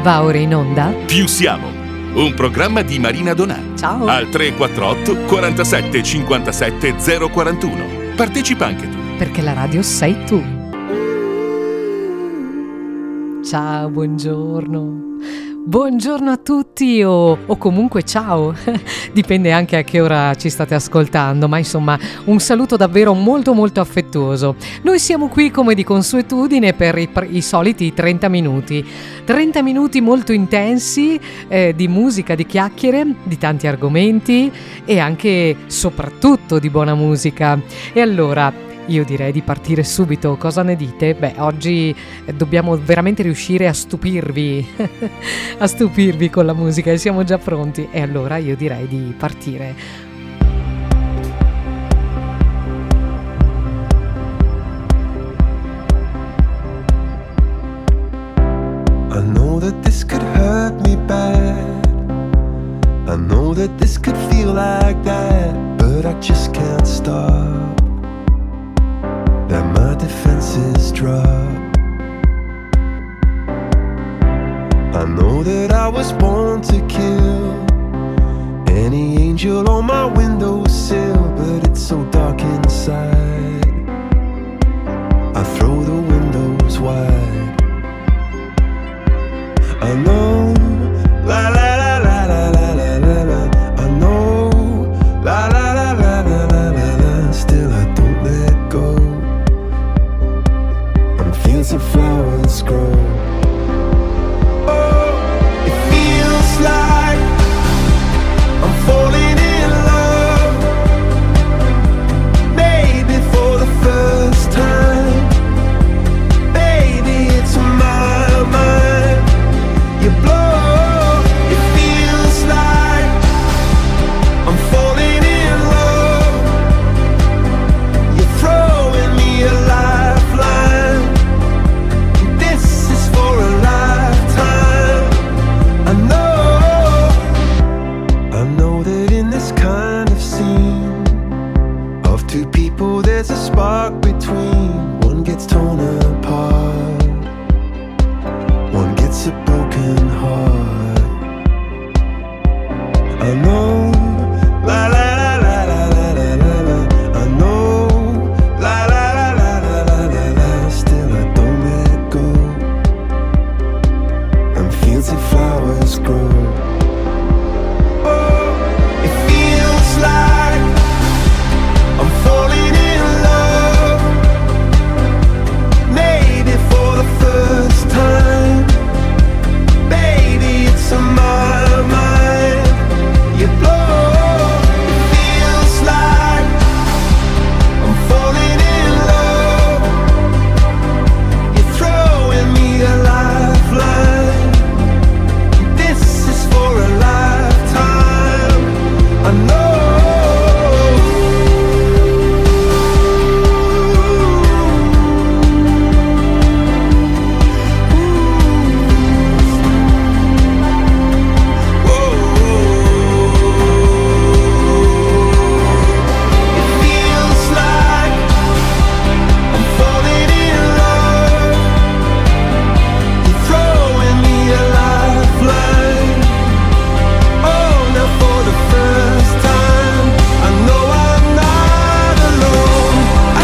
Va ora in onda Più siamo, un programma di Marina Donà. Ciao. Al 348 47 57 041. Partecipa anche tu. perché la radio sei tu. Ciao, buongiorno. Buongiorno a tutti o comunque ciao, dipende anche a che ora ci state ascoltando, ma insomma un saluto davvero molto molto affettuoso. Noi siamo qui come di consuetudine per i soliti 30 minuti molto intensi di musica, di chiacchiere, di tanti argomenti e anche soprattutto di buona musica. E allora io direi di partire subito, cosa ne dite? Beh, oggi dobbiamo veramente riuscire a stupirvi, a stupirvi con la musica e siamo già pronti. E allora io direi di partire. I know that this could hurt me bad. I know that this could feel like that, but I just can't stop. That my defenses drop. I know that I was born to kill any angel on my windowsill, but it's so dark inside. I throw the windows wide. I know, la la la la la la la la la. I know, la la la la la la la la. Still I don't let go. Fields of flowers grow. Oh, it feels like I'm falling in love. Maybe for the first time. Baby, it's my mind. You blow. It feels like I'm falling in love. You're throwing me a lifeline. For a lifetime. I know that in this kind of scene of two people there's a spark between. One gets torn apart, one gets a broken heart. I know, la la la la la la la la la. I know, la la la la la la la la. Still I don't let go. Fields of flowers grow. Oh, it feels like I'm falling in love. Maybe for the first time. Baby, it's on my mind. You blow. It feels like I'm falling in love. You're throwing me a lifeline. For a lifetime, I know. It feels like I'm falling in love. You're throwing me a lifeline. For the first time, I know I'm not alone.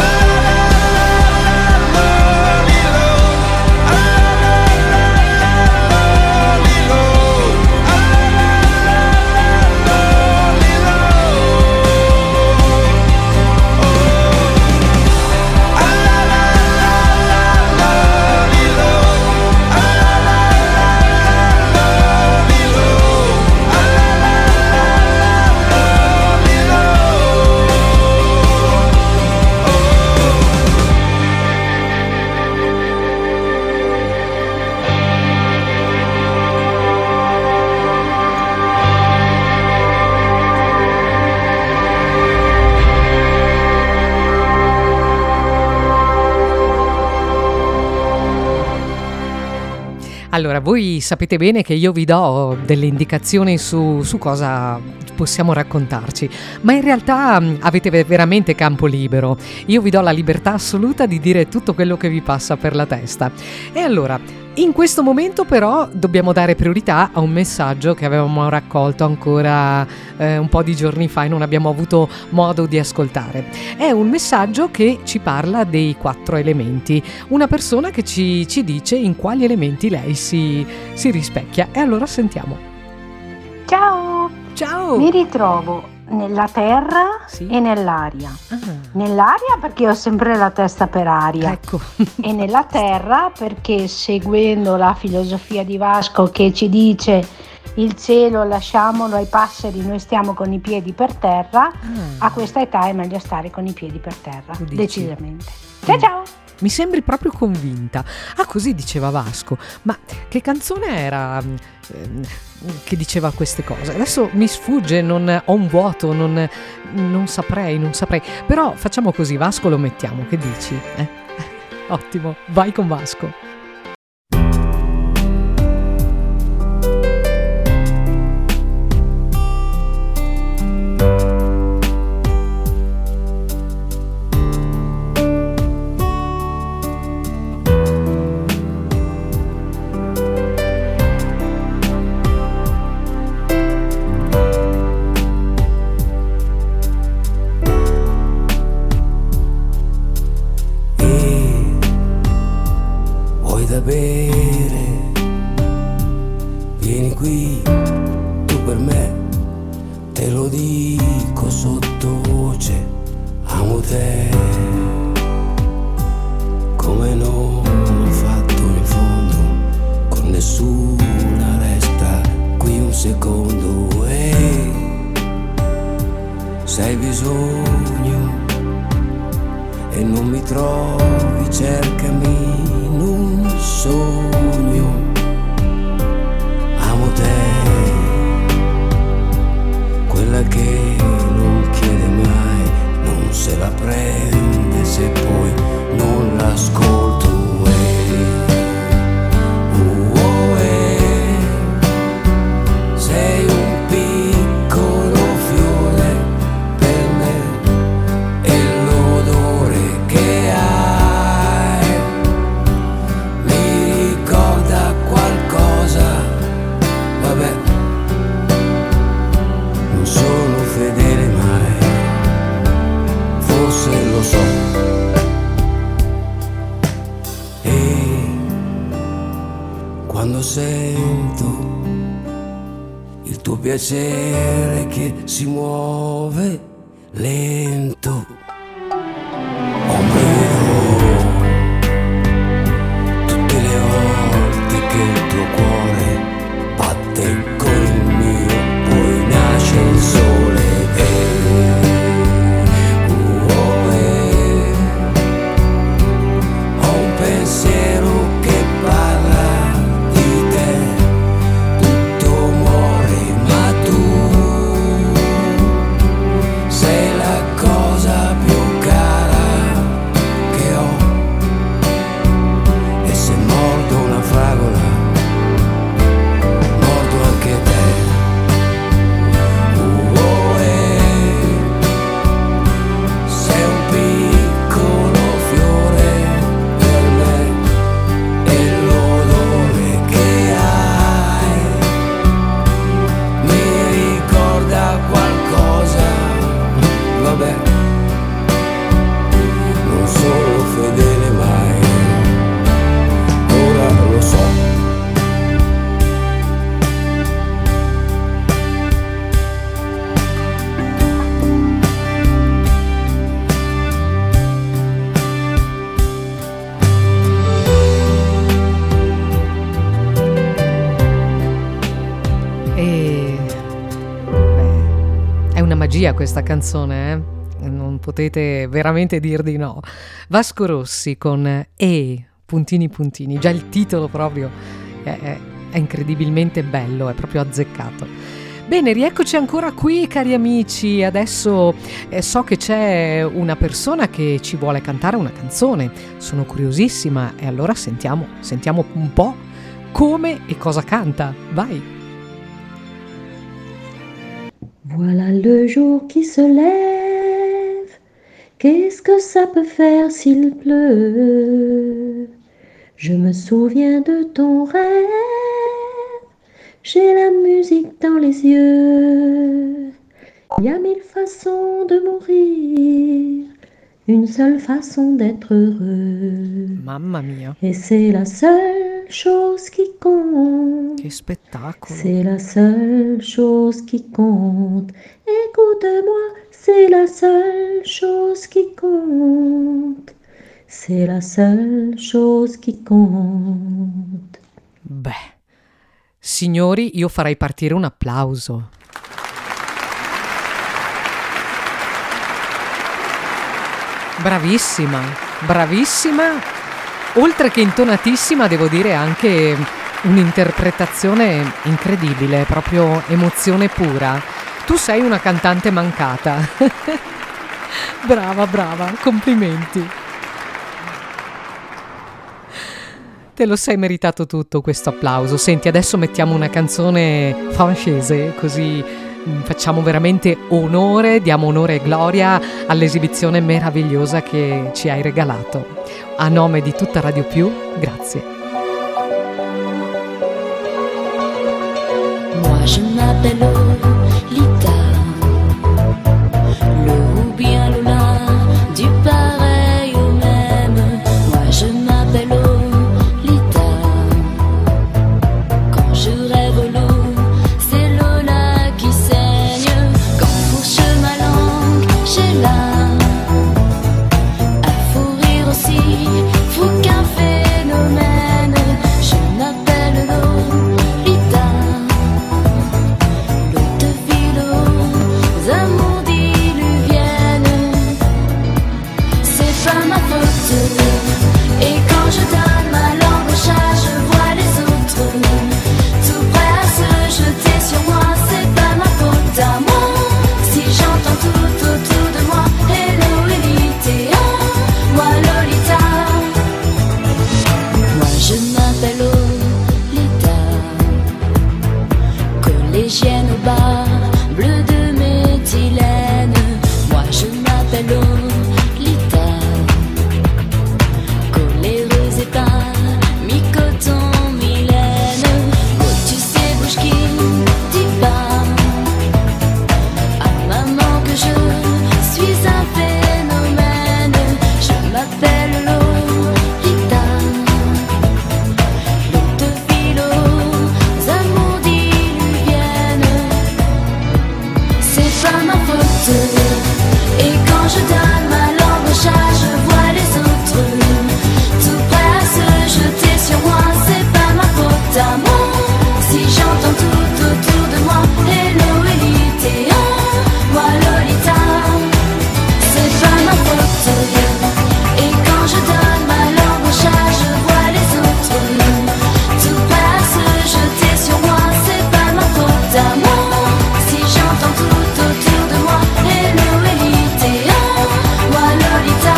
Allora, voi sapete bene che io vi do delle indicazioni su cosa possiamo raccontarci, ma in realtà avete veramente campo libero. Io vi do la libertà assoluta di dire tutto quello che vi passa per la testa. E allora, In questo momento però dobbiamo dare priorità a un messaggio che avevamo raccolto ancora un po' di giorni fa e non abbiamo avuto modo di ascoltare. È un messaggio che ci parla dei 4 elementi, una persona che ci dice in quali elementi lei si rispecchia, e allora sentiamo. Ciao! Ciao! Mi ritrovo nella terra Sì. e nell'aria. Ah, Nell'aria perché ho sempre la testa per aria. ecco. E nella terra perché, seguendo la filosofia di Vasco che ci dice il cielo lasciamolo ai passeri, noi stiamo con i piedi per terra, a questa età è meglio stare con i piedi per terra, Tu dici? decisamente. Ciao ciao! Mi sembri proprio convinta. Ah, così diceva Vasco. Ma che canzone era che diceva queste cose? Adesso mi sfugge, non ho un vuoto, non saprei. Però facciamo così, Vasco lo mettiamo, che dici? Ottimo, vai con Vasco. Piacere che si muove lento, tutte le volte che il tuo cuore batte con il mio, poi nasce il sole ho un pensiero che parla di te, tutto muore ma tu sei la cosa più cara che ho, e se mordo una fragola mordo anche te. Sei un piccolo fiore per me e l'odore che hai mi ricorda qualcosa. Vabbè, non sono fedele mai, ora lo so. E beh, è una magia questa canzone, non potete veramente dir di no. Vasco Rossi con puntini puntini, già il titolo proprio è incredibilmente bello, è proprio azzeccato. Bene, rieccoci ancora qui, cari amici. Adesso so che c'è una persona che ci vuole cantare una canzone, sono curiosissima, e allora sentiamo un po' come e cosa canta. Vai. Voilà le jour qui se lève, qu'est-ce que ça peut faire s'il pleut? Je me souviens de ton rêve, j'ai la musique dans les yeux. Il y a 1000 façons de mourir, une seule façon d'être heureux. Mamma mia, Et c'est la seule chose qui compte. che spettacolo. C'est la seule chose qui compte. Écoute-moi, c'est la seule chose qui compte. C'est la seule chose qui compte. Beh, signori, io farei partire un applauso. Bravissima, bravissima. Oltre che intonatissima, devo dire anche un'interpretazione incredibile, proprio emozione pura. Tu sei una cantante mancata. Brava, brava, complimenti. Te lo sei meritato tutto questo applauso. Senti, adesso mettiamo una canzone francese, così facciamo veramente onore, diamo onore e gloria all'esibizione meravigliosa che ci hai regalato. A nome di tutta Radio Più, grazie. Moi je m'appelle Lita, le ou bien Lola, du pareil au même. Moi je m'appelle Lita, quand je rêve l'eau, c'est Lola qui saigne. Quand fourche ma langue, j'ai là à fou rire aussi, fou qu'un phénomène. Je m'appelle Lolita, l'eau de philo, amours diluviennes. C'est pas ma faute, et quand je donne ma langue au chat, je vois les autres tout prêts à se jeter sur moi. C'est pas ma faute à moi, si j'entends tout autour de moi hello Elite, moi Lolita. Moi je m'appelle Lolita, collégienne au bar, bleu de méthylène. Moi je m'appelle Lolita, coléreuse et pas mi-coton, mi-laine. Oh tu sais bouge qui dit pas à maman que je suis un phénomène. Je m'appelle Lolita, l'eau de philo, amours diluviennes. C'est pas ma faute, et quand je donne ma langue au chat, je vois les autres tout prêts à se jeter sur moi. C'est pas ma faute à moi, si j'entends tout autour de moi hello Elite, moi Lolita. C'est pas ma faute, et quand je donne ma langue au chat, je vois les autres tout prêts à se jeter sur moi. C'est pas ma faute à moi, si j'entends tout autour de moi hello Elite, moi Lolita.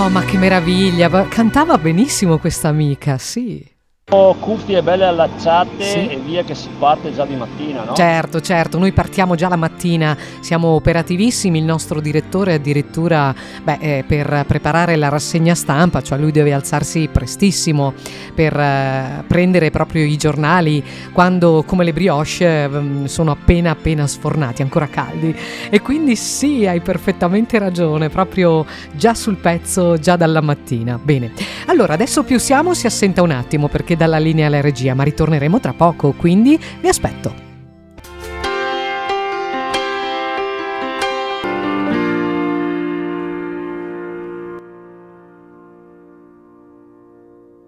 Oh, ma che meraviglia, cantava benissimo questa amica, sì. Cuffie belle allacciate, Sì. e via che si parte già di mattina, no? Certo, noi partiamo già la mattina, siamo operativissimi, il nostro direttore addirittura per preparare la rassegna stampa, cioè lui deve alzarsi prestissimo per prendere proprio i giornali quando, come le brioche, sono appena sfornati, ancora caldi, e quindi sì, hai perfettamente ragione, proprio già sul pezzo, già dalla mattina. Bene, allora adesso più siamo, si assenta un attimo perché dalla linea alla regia, ma ritorneremo tra poco, quindi vi aspetto.